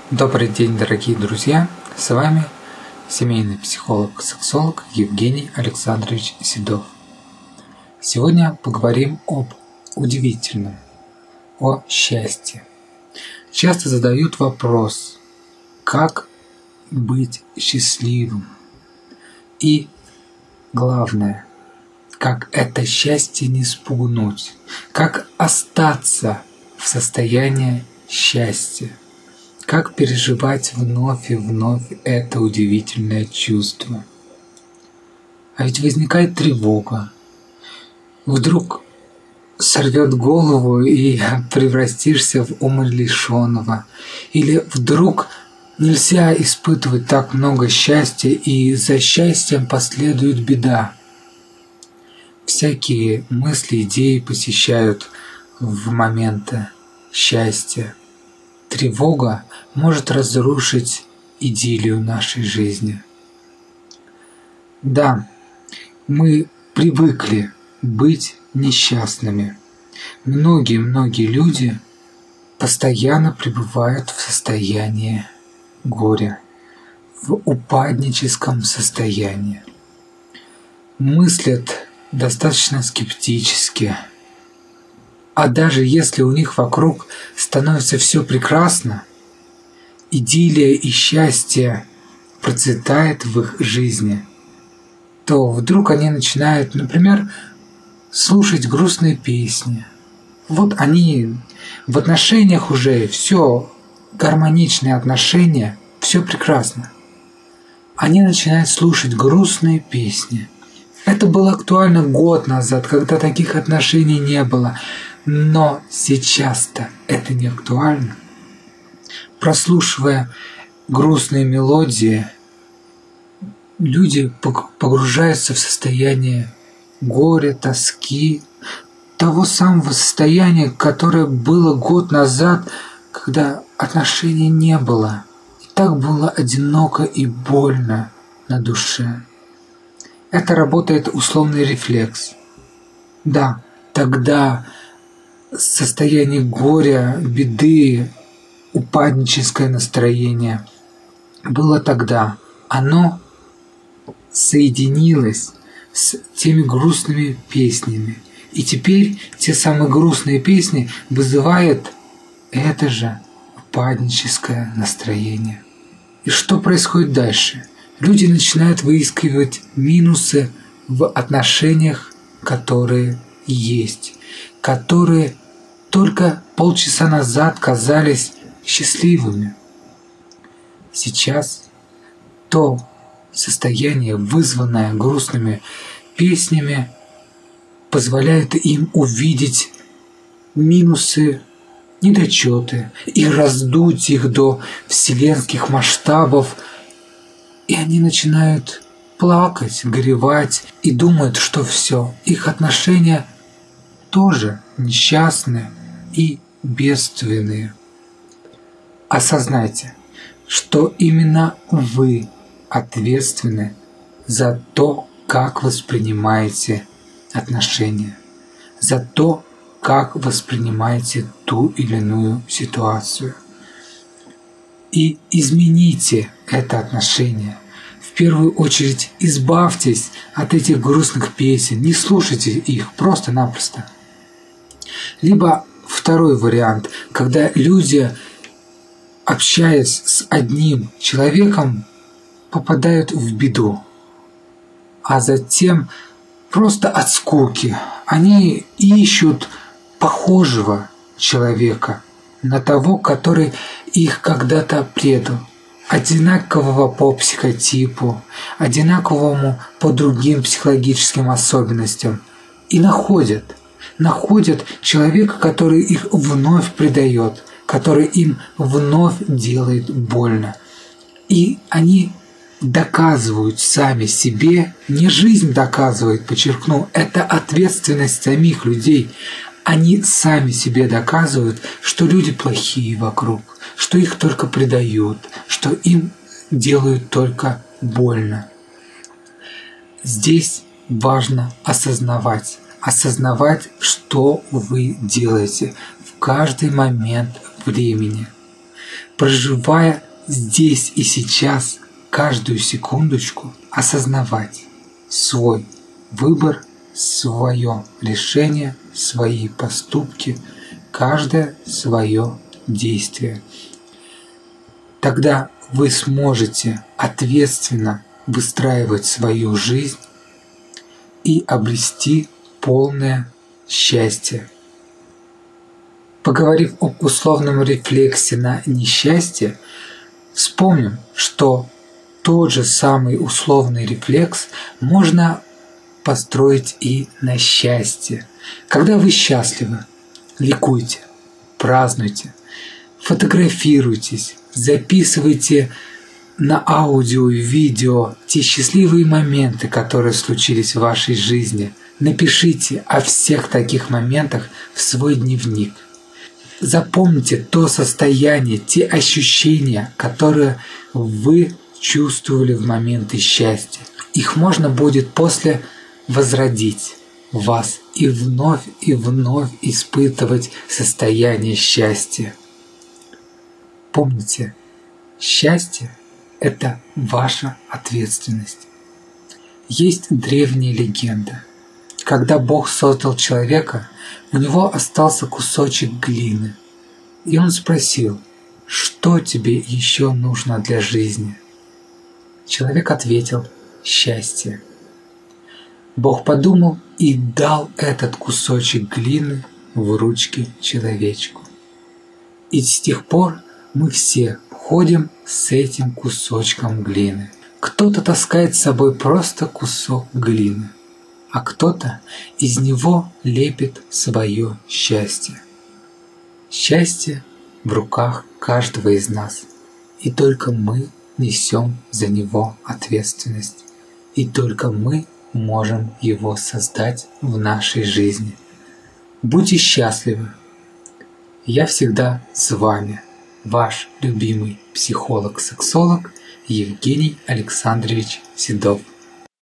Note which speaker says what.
Speaker 1: Добрый день, дорогие друзья! С вами семейный психолог-сексолог Евгений Александрович Седов. Сегодня поговорим об удивительном, о счастье. Часто задают вопрос, как быть счастливым? И главное, как это счастье не спугнуть, как остаться в состоянии счастья. Как переживать вновь и вновь это удивительное чувство? А ведь возникает тревога. Вдруг сорвет голову и превратишься в умалишенного. Или вдруг нельзя испытывать так много счастья, и за счастьем последует беда. Всякие мысли, идеи посещают в моменты счастья. Тревога может разрушить идиллию нашей жизни. Да, мы привыкли быть несчастными. Многие люди постоянно пребывают в состоянии горя, в упадническом состоянии. Мыслят достаточно скептически. А даже если у них вокруг становится все прекрасно, идиллия и счастье процветает в их жизни, то вдруг они начинают, например, слушать грустные песни. Вот они в отношениях уже все гармоничные отношения, все прекрасно. Они начинают слушать грустные песни. Это было актуально год назад, когда таких отношений не было. Но сейчас-то это не актуально. Прослушивая грустные мелодии, люди погружаются в состояние горя, тоски, того самого состояния, которое было год назад, когда отношений не было. И так было одиноко и больно на душе. Это работает условный рефлекс. Да, тогда состояние горя, беды, упадническое настроение было тогда. Оно соединилось с теми грустными песнями. И теперь те самые грустные песни вызывают это же упадническое настроение. И что происходит дальше? Люди начинают выискивать минусы в отношениях, которые есть, которые только полчаса назад казались счастливыми. Сейчас то состояние, вызванное грустными песнями, позволяет им увидеть минусы, недочеты и раздуть их до вселенских масштабов, и они начинают плакать, горевать и думают, что все, их отношения тоже несчастные и бедственные. Осознайте, что именно вы ответственны за то, как воспринимаете отношения, за то, как воспринимаете ту или иную ситуацию. И измените это отношение. В первую очередь избавьтесь от этих грустных песен, не слушайте их просто-напросто. Либо второй вариант, когда люди, общаясь с одним человеком, попадают в беду, а затем просто от скуки они ищут похожего человека на того, который их когда-то предал, одинакового по психотипу, одинаковому по другим психологическим особенностям, и находят человека, который их вновь предает, который им вновь делает больно. И они доказывают сами себе, не жизнь доказывает, подчеркну, это ответственность самих людей. Они сами себе доказывают, что люди плохие вокруг, что их только предают, что им делают только больно. Здесь важно осознавать, что вы делаете в каждый момент времени. проживая здесь и сейчас каждую секундочку, осознавать свой выбор, свое решение, свои поступки, каждое свое действие. Тогда вы сможете ответственно выстраивать свою жизнь и обрести полное счастье. Поговорив об условном рефлексе на несчастье, вспомним, что тот же самый условный рефлекс можно построить и на счастье. Когда вы счастливы, ликуйте, празднуйте, фотографируйтесь, записывайте на аудио и видео те счастливые моменты, которые случились в вашей жизни. Напишите о всех таких моментах в свой дневник. Запомните то состояние, те ощущения, которые вы чувствовали в моменты счастья. Их можно будет после возродить в вас и вновь испытывать состояние счастья. Помните, счастье – это ваша ответственность. Есть древняя легенда. Когда Бог создал человека, у него остался кусочек глины. И он спросил: что тебе еще нужно для жизни? Человек ответил: счастье. Бог подумал и дал этот кусочек глины в ручки человечку. И с тех пор мы все ходим с этим кусочком глины. Кто-то таскает с собой просто кусок глины, а кто-то из него лепит свое счастье. Счастье в руках каждого из нас, и только мы несем за него ответственность, и только мы можем его создать в нашей жизни. Будьте счастливы! Я всегда с вами, ваш любимый психолог-сексолог Евгений Александрович Седов.